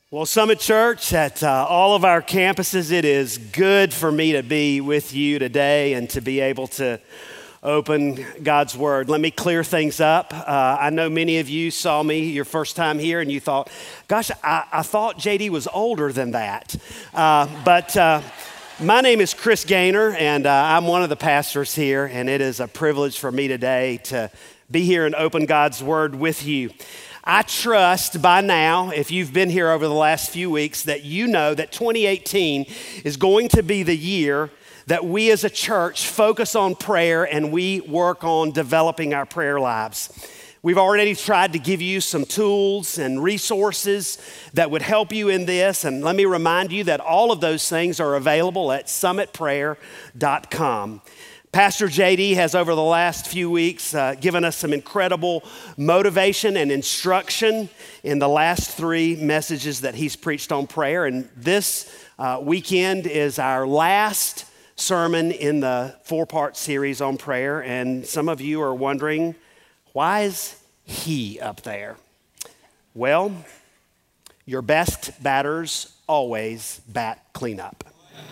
Well, Summit Church, at all of our campuses, it is good for me to be with you today and to be able to open God's Word. Let me clear things up. I know many of you saw me your first time here and you thought, gosh, I thought JD was older than that. But my name is Chris Gaynor, and I'm one of the pastors here, and it is a privilege for me today to be here and open God's Word with you. I trust by now, if you've been here over the last few weeks, that you know that 2018 is going to be the year that we as a church focus on prayer and we work on developing our prayer lives. We've already tried to give you some tools and resources that would help you in this. And let me remind you that all of those things are available at summitprayer.com. Pastor JD has, over the last few weeks, given us some incredible motivation and instruction in the last three messages that he's preached on prayer. And this weekend is our last sermon in the four-part series on prayer. And some of you are wondering, why is he up there? Well, your best batters always bat cleanup.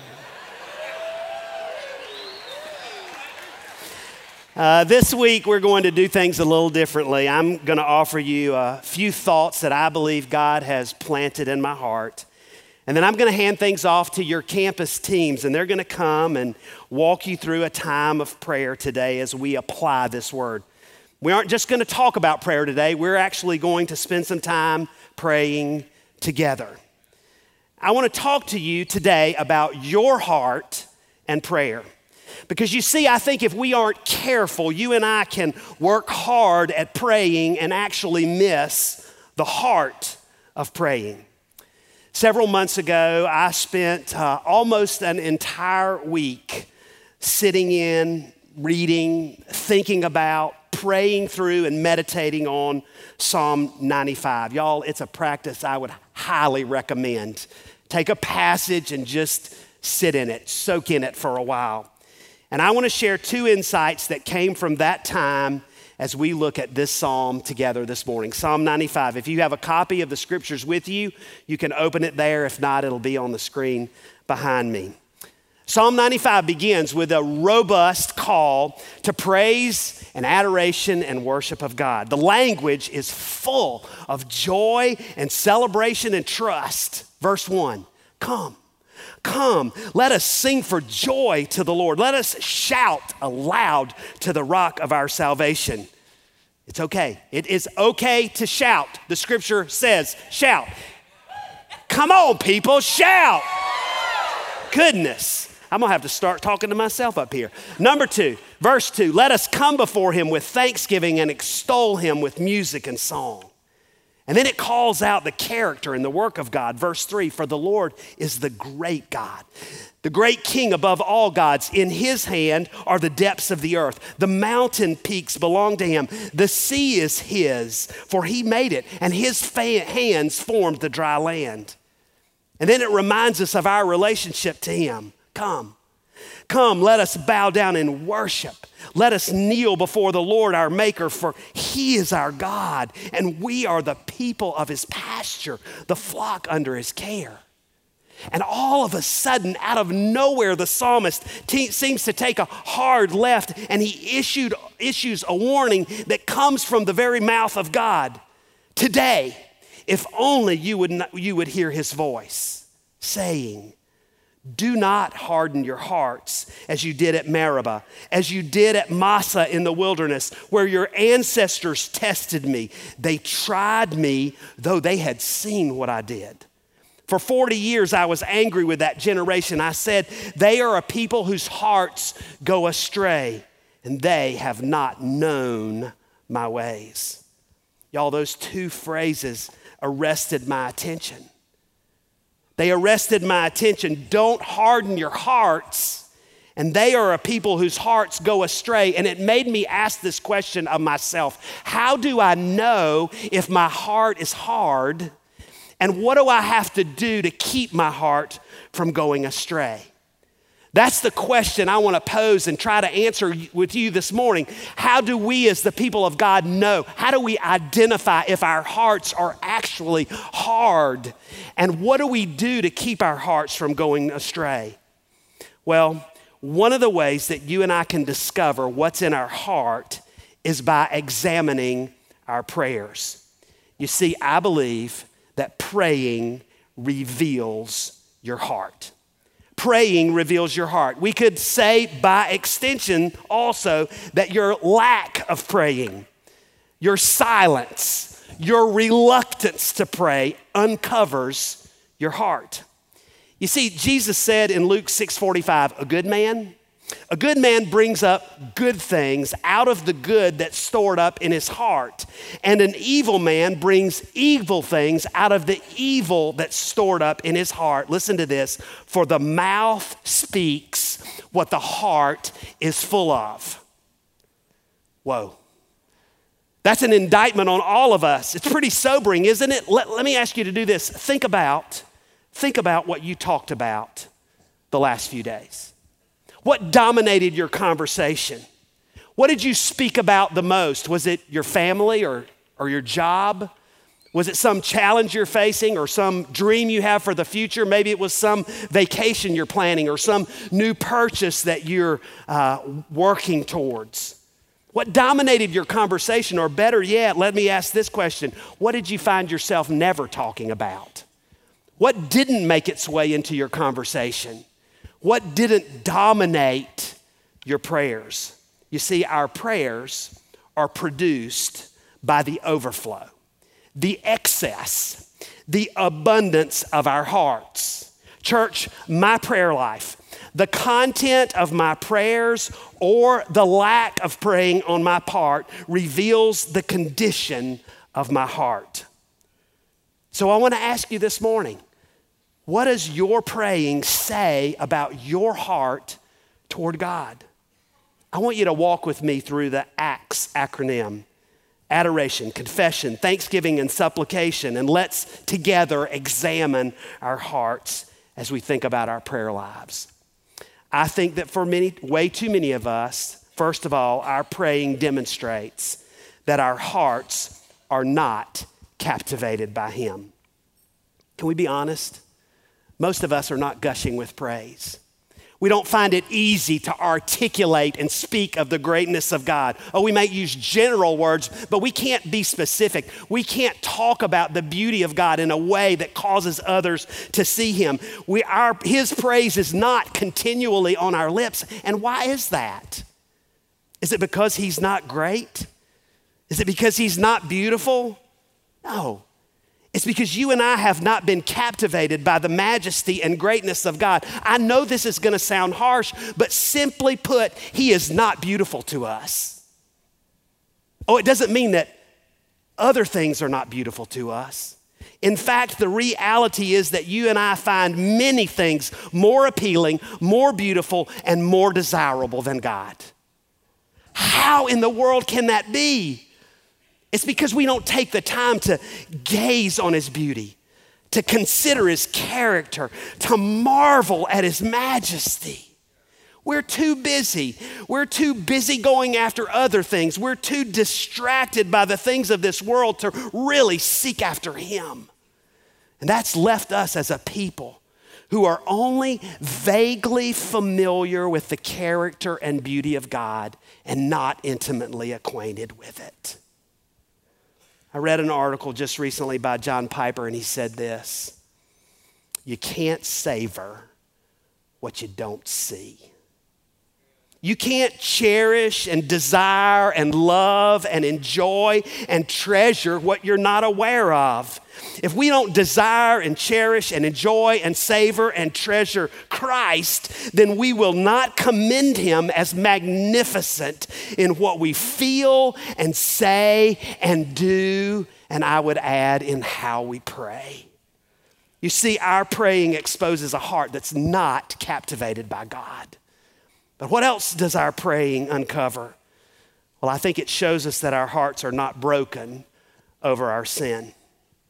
This week, we're going to do things a little differently. I'm going to offer you a few thoughts that I believe God has planted in my heart. And then I'm going to hand things off to your campus teams, and they're going to come and walk you through a time of prayer today as we apply this word. We aren't just going to talk about prayer today. We're actually going to spend some time praying together. I want to talk to you today about your heart and prayer. Because you see, I think if we aren't careful, you and I can work hard at praying and actually miss the heart of praying. Several months ago, I spent almost an entire week sitting in, reading, thinking about, praying through, and meditating on Psalm 95. Y'all, it's a practice I would highly recommend. Take a passage and just sit in it, soak in it for a while. And I want to share two insights that came from that time as we look at this psalm together this morning. Psalm 95. If you have a copy of the scriptures with you, you can open it there. If not, it'll be on the screen behind me. Psalm 95 begins with a robust call to praise and adoration and worship of God. The language is full of joy and celebration and trust. Verse 1, come. Come, let us sing for joy to the Lord. Let us shout aloud to the rock of our salvation. It's okay. It is okay to shout. The scripture says, shout. Come on, people, shout. Goodness. I'm going to have to start talking to myself up here. Number 2, verse 2, let us come before him with thanksgiving and extol him with music and song. And then it calls out the character and the work of God. Verse 3, for the Lord is the great God, the great King above all gods. In his hand are the depths of the earth. The mountain peaks belong to him. The sea is his, for he made it, and his hands formed the dry land. And then it reminds us of our relationship to him. Come, let us bow down and worship. Let us kneel before the Lord our Maker, for he is our God, and we are the people of his pasture, the flock under his care. And all of a sudden, out of nowhere, the psalmist seems to take a hard left, and he issues a warning that comes from the very mouth of God. Today, if only you would hear his voice, saying, do not harden your hearts as you did at Meribah, as you did at Massah in the wilderness, where your ancestors tested me. They tried me, though they had seen what I did. For 40 years, I was angry with that generation. I said, they are a people whose hearts go astray, and they have not known my ways. Y'all, those two phrases arrested my attention. They arrested my attention. Don't harden your hearts. And they are a people whose hearts go astray. And it made me ask this question of myself. How do I know if my heart is hard? And what do I have to do to keep my heart from going astray? That's the question I want to pose and try to answer with you this morning. How do we as the people of God know? How do we identify if our hearts are actually hard? And what do we do to keep our hearts from going astray? Well, one of the ways that you and I can discover what's in our heart is by examining our prayers. You see, I believe that praying reveals your heart. Praying reveals your heart. We could say by extension also that your lack of praying, your silence, your reluctance to pray uncovers your heart. You see, Jesus said in Luke 6:45, a good man brings up good things out of the good that's stored up in his heart. And an evil man brings evil things out of the evil that's stored up in his heart. Listen to this. For the mouth speaks what the heart is full of. Whoa. That's an indictment on all of us. It's pretty sobering, isn't it? Let me ask you to do this. Think about what you talked about the last few days. What dominated your conversation? What did you speak about the most? Was it your family or your job? Was it some challenge you're facing or some dream you have for the future? Maybe it was some vacation you're planning or some new purchase that you're working towards. What dominated your conversation? Or better yet, let me ask this question. What did you find yourself never talking about? What didn't make its way into your conversation? What didn't dominate your prayers? You see, our prayers are produced by the overflow, the excess, the abundance of our hearts. Church, my prayer life, the content of my prayers or the lack of praying on my part reveals the condition of my heart. So I want to ask you this morning, what does your praying say about your heart toward God? I want you to walk with me through the ACTS acronym. Adoration, confession, thanksgiving, and supplication. And let's together examine our hearts as we think about our prayer lives. I think that for way too many of us, first of all, our praying demonstrates that our hearts are not captivated by Him. Can we be honest? Most of us are not gushing with praise. We don't find it easy to articulate and speak of the greatness of God. Oh, we might use general words, but we can't be specific. We can't talk about the beauty of God in a way that causes others to see Him. His praise is not continually on our lips. And why is that? Is it because He's not great? Is it because He's not beautiful? No. It's because you and I have not been captivated by the majesty and greatness of God. I know this is going to sound harsh, but simply put, He is not beautiful to us. Oh, it doesn't mean that other things are not beautiful to us. In fact, the reality is that you and I find many things more appealing, more beautiful, and more desirable than God. How in the world can that be? It's because we don't take the time to gaze on His beauty, to consider His character, to marvel at His majesty. We're too busy. We're too busy going after other things. We're too distracted by the things of this world to really seek after Him. And that's left us as a people who are only vaguely familiar with the character and beauty of God and not intimately acquainted with it. I read an article just recently by John Piper, and he said this: you can't savor what you don't see. You can't cherish and desire and love and enjoy and treasure what you're not aware of. If we don't desire and cherish and enjoy and savor and treasure Christ, then we will not commend Him as magnificent in what we feel and say and do, and I would add in how we pray. You see, our praying exposes a heart that's not captivated by God. But what else does our praying uncover? Well, I think it shows us that our hearts are not broken over our sin.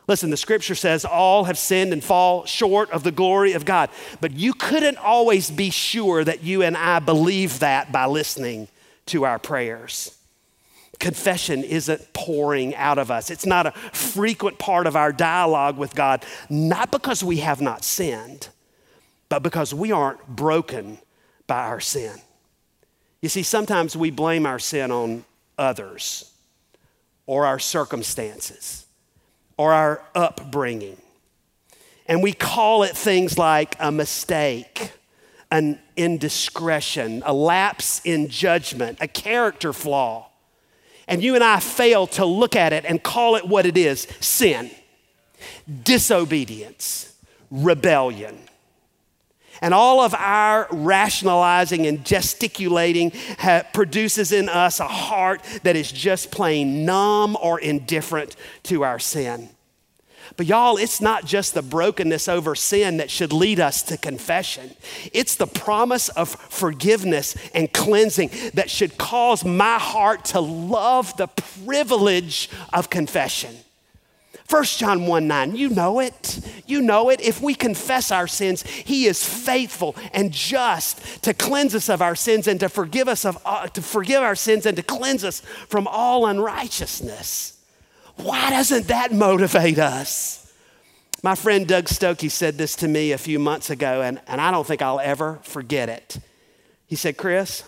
Listen, the scripture says all have sinned and fall short of the glory of God. But you couldn't always be sure that you and I believe that by listening to our prayers. Confession isn't pouring out of us. It's not a frequent part of our dialogue with God, not because we have not sinned, but because we aren't broken by our sin. You see, sometimes we blame our sin on others or our circumstances or our upbringing. And we call it things like a mistake, an indiscretion, a lapse in judgment, a character flaw. And you and I fail to look at it and call it what it is: sin, disobedience, rebellion. And all of our rationalizing and gesticulating produces in us a heart that is just plain numb or indifferent to our sin. But y'all, it's not just the brokenness over sin that should lead us to confession. It's the promise of forgiveness and cleansing that should cause my heart to love the privilege of confession. 1 John 1:9, you know it. You know it. If we confess our sins, he is faithful and just to cleanse us of our sins and to forgive our sins and to cleanse us from all unrighteousness. Why doesn't that motivate us? My friend Doug Stokey said this to me a few months ago, and I don't think I'll ever forget it. He said, Chris,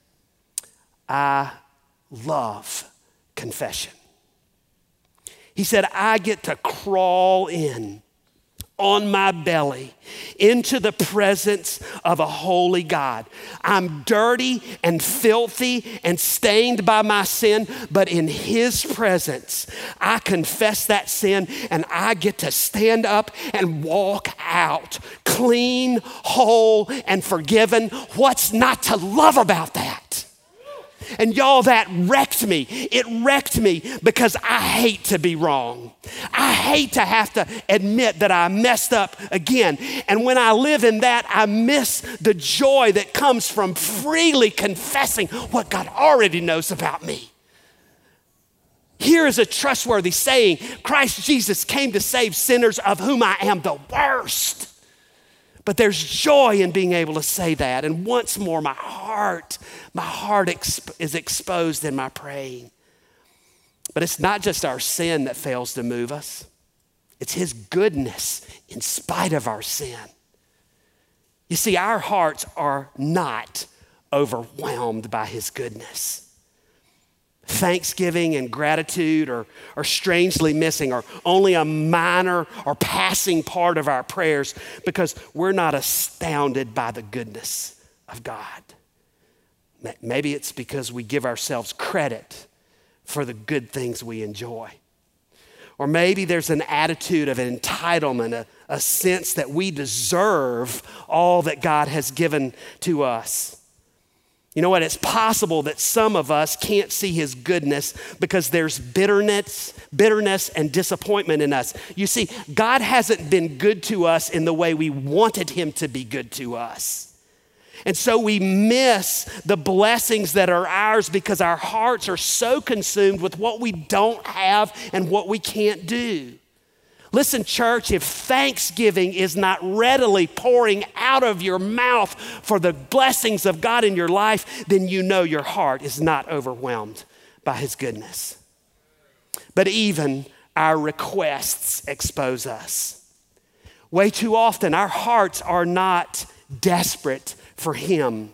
I love confession. He said, I get to crawl in on my belly into the presence of a holy God. I'm dirty and filthy and stained by my sin, but in his presence, I confess that sin and I get to stand up and walk out clean, whole, and forgiven. What's not to love about that? And y'all, that wrecked me. It wrecked me because I hate to be wrong. I hate to have to admit that I messed up again. And when I live in that, I miss the joy that comes from freely confessing what God already knows about me. Here is a trustworthy saying: Christ Jesus came to save sinners, of whom I am the worst. But there's joy in being able to say that. And once more, my heart is exposed in my praying. But it's not just our sin that fails to move us. It's his goodness in spite of our sin. You see, our hearts are not overwhelmed by his goodness. Thanksgiving and gratitude are strangely missing, or only a minor or passing part of our prayers because we're not astounded by the goodness of God. Maybe it's because we give ourselves credit for the good things we enjoy. Or maybe there's an attitude of entitlement, a sense that we deserve all that God has given to us. You know what? It's possible that some of us can't see his goodness because there's bitterness and disappointment in us. You see, God hasn't been good to us in the way we wanted him to be good to us. And so we miss the blessings that are ours because our hearts are so consumed with what we don't have and what we can't do. Listen, church, if thanksgiving is not readily pouring out of your mouth for the blessings of God in your life, then you know your heart is not overwhelmed by his goodness. But even our requests expose us. Way too often, our hearts are not desperate for him.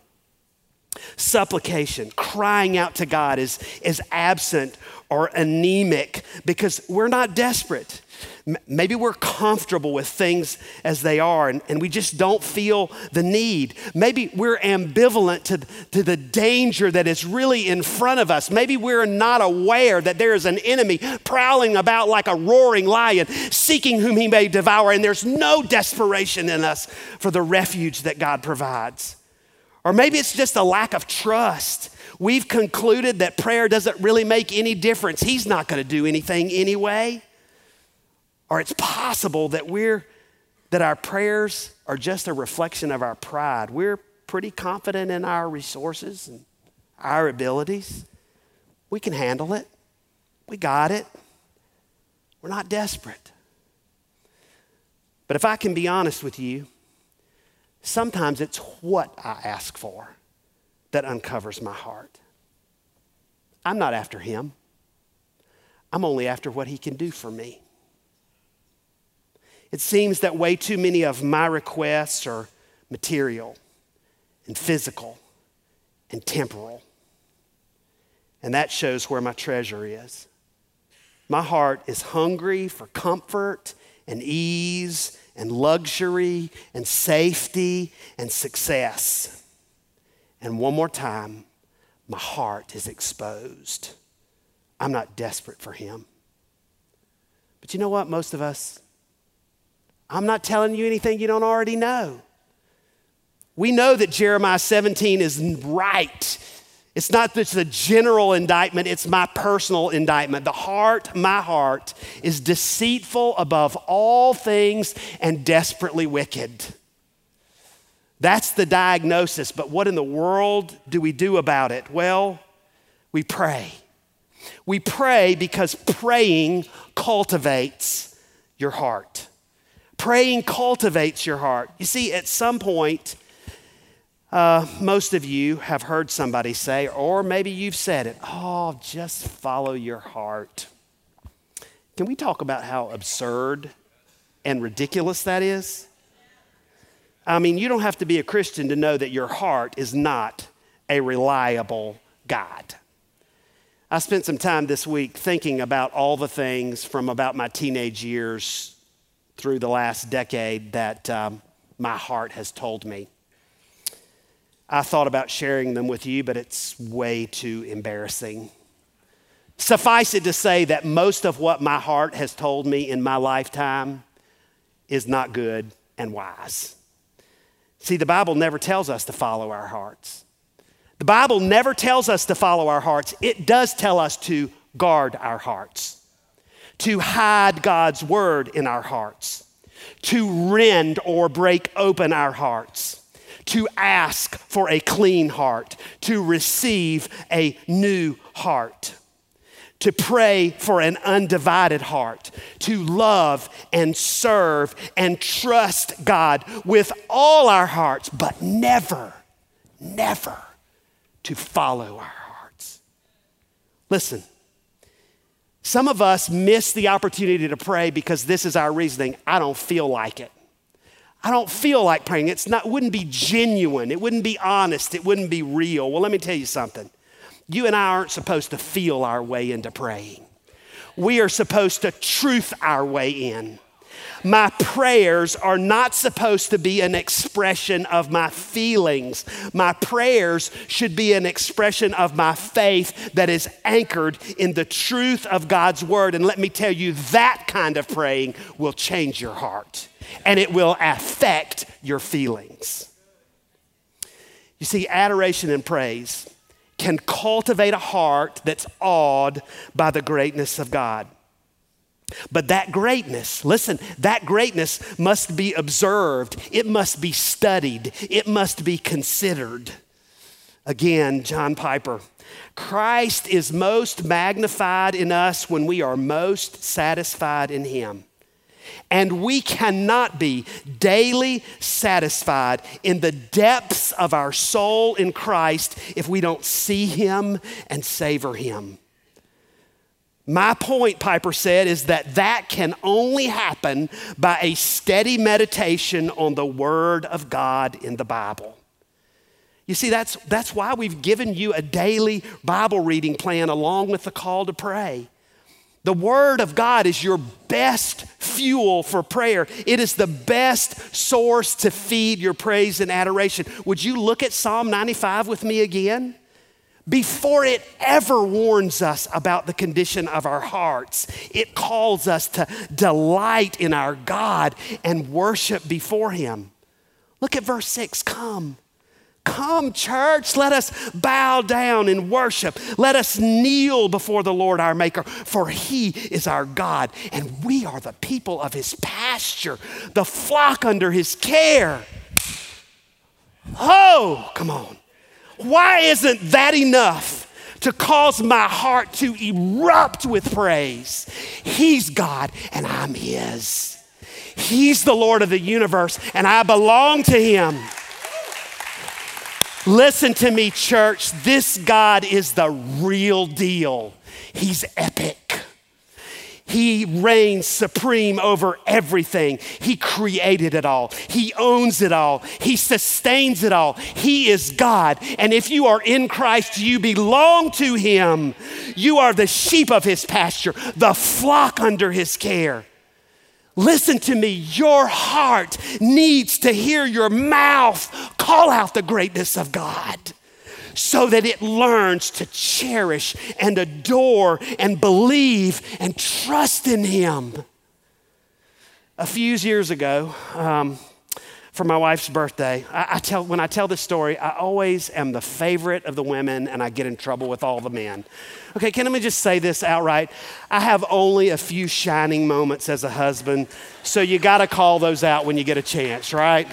Supplication, crying out to God is absent or anemic because we're not desperate. Maybe we're comfortable with things as they are and we just don't feel the need. Maybe we're ambivalent to the danger that is really in front of us. Maybe we're not aware that there is an enemy prowling about like a roaring lion, seeking whom he may devour, and there's no desperation in us for the refuge that God provides. Or maybe it's just a lack of trust. We've concluded that prayer doesn't really make any difference. He's not going to do anything anyway. Or it's possible that our prayers are just a reflection of our pride. We're pretty confident in our resources and our abilities. We can handle it. We got it. We're not desperate. But if I can be honest with you, sometimes it's what I ask for that uncovers my heart. I'm not after him. I'm only after what he can do for me. It seems that way too many of my requests are material and physical and temporal. And that shows where my treasure is. My heart is hungry for comfort and ease and luxury and safety and success. And one more time, my heart is exposed. I'm not desperate for him. But you know what, most of us, I'm not telling you anything you don't already know. We know that Jeremiah 17 is right. It's not just a general indictment, it's my personal indictment. My heart, is deceitful above all things and desperately wicked. That's the diagnosis, but what in the world do we do about it? Well, we pray. We pray because praying cultivates your heart. Praying cultivates your heart. You see, at some point, most of you have heard somebody say, or maybe you've said it, oh, just follow your heart. Can we talk about how absurd and ridiculous that is? I mean, you don't have to be a Christian to know that your heart is not a reliable guide. I spent some time this week thinking about all the things from about my teenage years through the last decade that my heart has told me. I thought about sharing them with you, but it's way too embarrassing. Suffice it to say that most of what my heart has told me in my lifetime is not good and wise. See, the Bible never tells us to follow our hearts. The Bible never tells us to follow our hearts. It does tell us to guard our hearts, to hide God's word in our hearts, to rend or break open our hearts, to ask for a clean heart, to receive a new heart, to pray for an undivided heart, to love and serve and trust God with all our hearts, but never to follow our hearts. Listen, some of us miss the opportunity to pray because this is our reasoning. I don't feel like it. I don't feel like praying. It wouldn't be genuine. It wouldn't be honest. It wouldn't be real. Well, let me tell you something. You and I aren't supposed to feel our way into praying. We are supposed to truth our way in. My prayers are not supposed to be an expression of my feelings. My prayers should be an expression of my faith that is anchored in the truth of God's word. And let me tell you, that kind of praying will change your heart and it will affect your feelings. You see, adoration and praise can cultivate a heart that's awed by the greatness of God. But that greatness, listen, that greatness must be observed. It must be studied. It must be considered. Again, John Piper, Christ is most magnified in us when we are most satisfied in him. And we cannot be daily satisfied in the depths of our soul in Christ if we don't see him and savor him. My point, Piper said, is that can only happen by a steady meditation on the Word of God in the Bible. You see, that's why we've given you a daily Bible reading plan along with the call to pray. The Word of God is your best fuel for prayer. It is the best source to feed your praise and adoration. Would you look at Psalm 95 with me again? Before it ever warns us about the condition of our hearts, it calls us to delight in our God and worship before him. Look at verse 6, come, church, let us bow down and worship. Let us kneel before the Lord our Maker, for he is our God, and we are the people of his pasture, the flock under his care. Oh, come on. Why isn't that enough to cause my heart to erupt with praise? He's God and I'm his. He's the Lord of the universe, and I belong to him. Listen to me, church. This God is the real deal. He's epic. He reigns supreme over everything. He created it all. He owns it all. He sustains it all. He is God. And if you are in Christ, you belong to him. You are the sheep of his pasture, the flock under his care. Listen to me, your heart needs to hear your mouth call out the greatness of God so that it learns to cherish and adore and believe and trust in him. A few years ago, for my wife's birthday, when I tell this story, I always am the favorite of the women and I get in trouble with all the men. Okay, let me just say this outright. I have only a few shining moments as a husband, so you gotta call those out when you get a chance, right?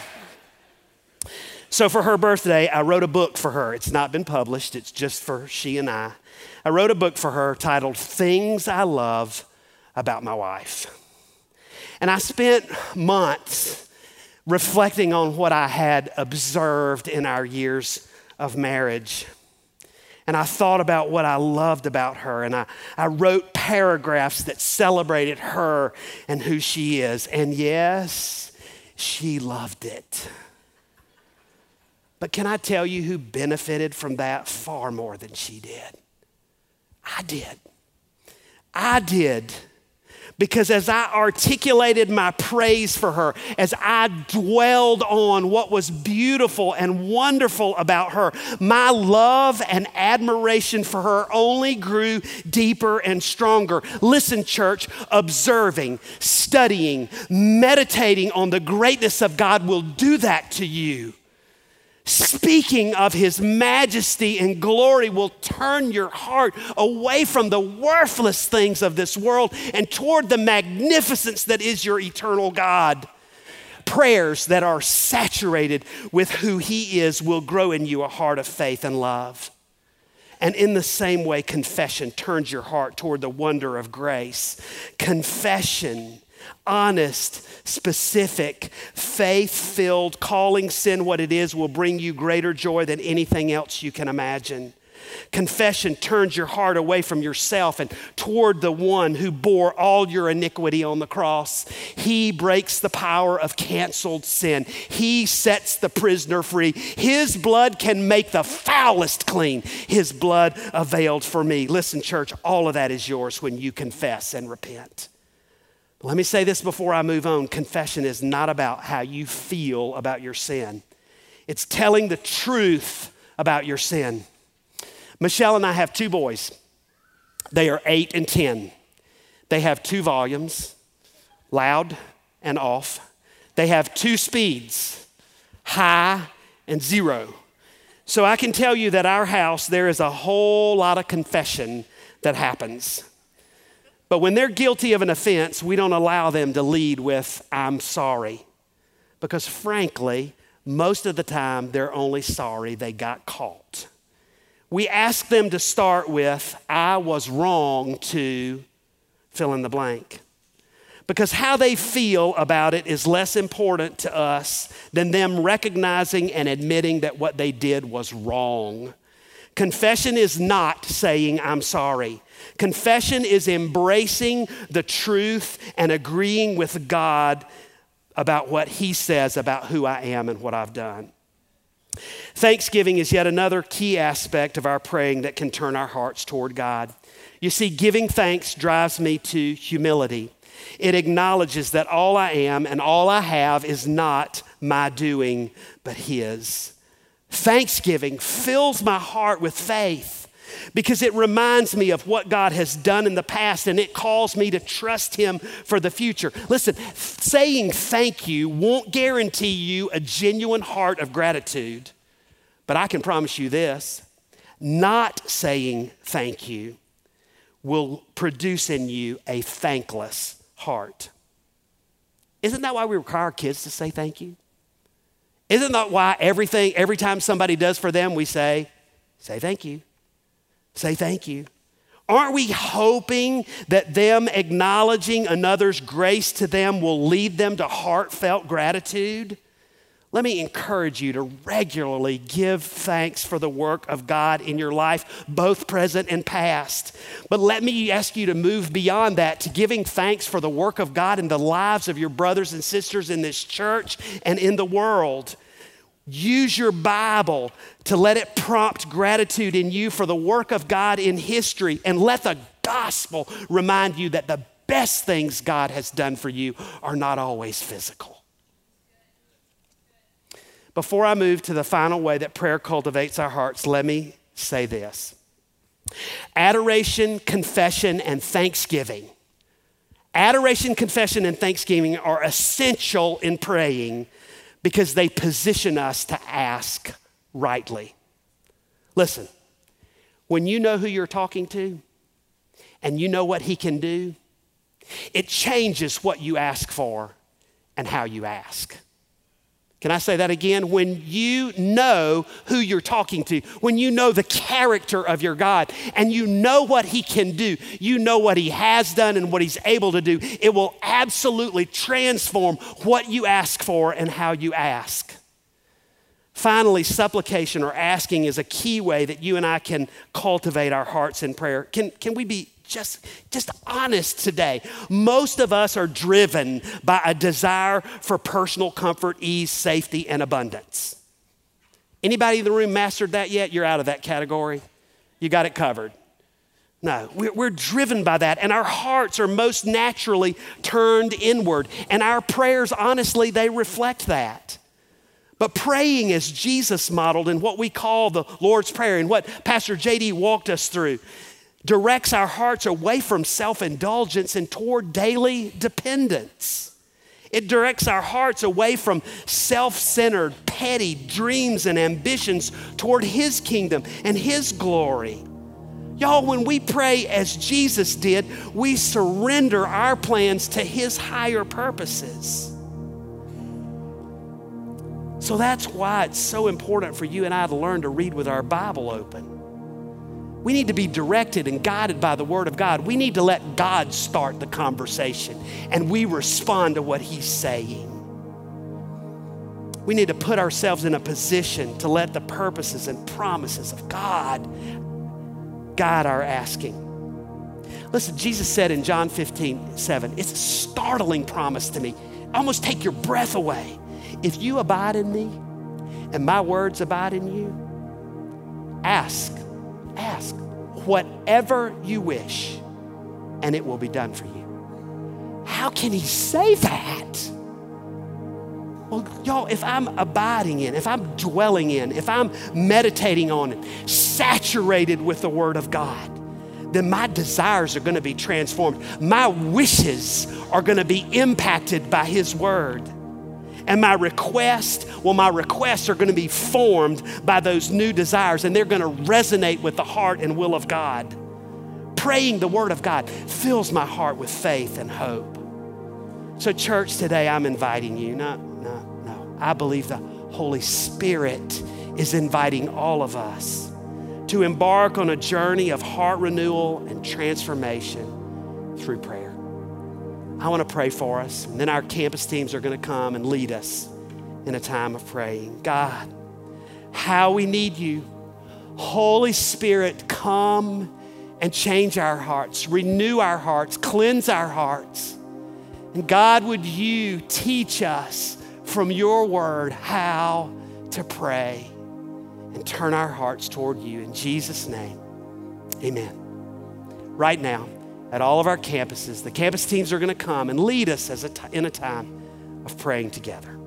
So for her birthday, I wrote a book for her. It's not been published, it's just for she and I. I wrote a book for her titled Things I Love About My Wife. And I spent months reflecting on what I had observed in our years of marriage. And I thought about what I loved about her, and I wrote paragraphs that celebrated her and who she is. And yes, she loved it. But can I tell you who benefited from that far more than she did? I did. I did. Because as I articulated my praise for her, as I dwelled on what was beautiful and wonderful about her, my love and admiration for her only grew deeper and stronger. Listen, church, observing, studying, meditating on the greatness of God will do that to you. Speaking of his majesty and glory will turn your heart away from the worthless things of this world and toward the magnificence that is your eternal God. Prayers that are saturated with who he is will grow in you a heart of faith and love. And in the same way, confession turns your heart toward the wonder of grace. Confession, honest, specific, faith-filled, calling sin what it is will bring you greater joy than anything else you can imagine. Confession turns your heart away from yourself and toward the one who bore all your iniquity on the cross. He breaks the power of canceled sin. He sets the prisoner free. His blood can make the foulest clean. His blood availed for me. Listen, church, all of that is yours when you confess and repent. Let me say this before I move on. Confession is not about how you feel about your sin. It's telling the truth about your sin. Michelle and I have two boys. They are 8 and 10. They have 2 volumes, loud and off. They have 2 speeds, high and 0. So I can tell you that our house, there is a whole lot of confession that happens. But when they're guilty of an offense, we don't allow them to lead with, I'm sorry. Because frankly, most of the time, they're only sorry they got caught. We ask them to start with, I was wrong to fill in the blank. Because how they feel about it is less important to us than them recognizing and admitting that what they did was wrong. Confession is not saying, I'm sorry. Confession is embracing the truth and agreeing with God about what he says about who I am and what I've done. Thanksgiving is yet another key aspect of our praying that can turn our hearts toward God. You see, giving thanks drives me to humility. It acknowledges that all I am and all I have is not my doing, but his. Thanksgiving fills my heart with faith because it reminds me of what God has done in the past and it calls me to trust him for the future. Listen, saying thank you won't guarantee you a genuine heart of gratitude, but I can promise you this, not saying thank you will produce in you a thankless heart. Isn't that why we require our kids to say thank you? Isn't that why every time somebody does for them, we say thank you, say thank you. Aren't we hoping that them acknowledging another's grace to them will lead them to heartfelt gratitude? Let me encourage you to regularly give thanks for the work of God in your life, both present and past. But let me ask you to move beyond that to giving thanks for the work of God in the lives of your brothers and sisters in this church and in the world. Use your Bible to let it prompt gratitude in you for the work of God in history, and let the gospel remind you that the best things God has done for you are not always physical. Before I move to the final way that prayer cultivates our hearts, let me say this. Adoration, confession, and thanksgiving. Adoration, confession, and thanksgiving are essential in praying because they position us to ask rightly. Listen, when you know who you're talking to and you know what he can do, it changes what you ask for and how you ask. Can I say that again? When you know who you're talking to, when you know the character of your God and you know what he can do, you know what he has done and what he's able to do, it will absolutely transform what you ask for and how you ask. Finally, supplication or asking is a key way that you and I can cultivate our hearts in prayer. Can we be just honest today? Most of us are driven by a desire for personal comfort, ease, safety, and abundance. Anybody in the room mastered that yet? You're out of that category. You got it covered. No, we're driven by that, and our hearts are most naturally turned inward, and our prayers, honestly, they reflect that. But praying as Jesus modeled in what we call the Lord's Prayer and what Pastor JD walked us through directs our hearts away from self-indulgence and toward daily dependence. It directs our hearts away from self-centered, petty dreams and ambitions toward his kingdom and his glory. Y'all, when we pray as Jesus did, we surrender our plans to his higher purposes. So that's why it's so important for you and I to learn to read with our Bible open. We need to be directed and guided by the Word of God. We need to let God start the conversation and we respond to what he's saying. We need to put ourselves in a position to let the purposes and promises of God guide our asking. Listen, Jesus said in John 15:7, it's a startling promise to me. Almost take your breath away. If you abide in me and my words abide in you, ask whatever you wish and it will be done for you. How can he say that? Well, y'all, if I'm abiding in, if I'm dwelling in, if I'm meditating on it, saturated with the Word of God, then my desires are going to be transformed. My wishes are going to be impacted by his Word. And my requests are going to be formed by those new desires, and they're going to resonate with the heart and will of God. Praying the Word of God fills my heart with faith and hope. So church, today I'm inviting you. No. I believe the Holy Spirit is inviting all of us to embark on a journey of heart renewal and transformation through prayer. I want to pray for us, and then our campus teams are going to come and lead us in a time of praying. God, how we need you. Holy Spirit, come and change our hearts, renew our hearts, cleanse our hearts. And God, would you teach us from your word how to pray and turn our hearts toward you. In Jesus' name, amen. Right now, at all of our campuses, the campus teams are going to come and lead us in a time of praying together.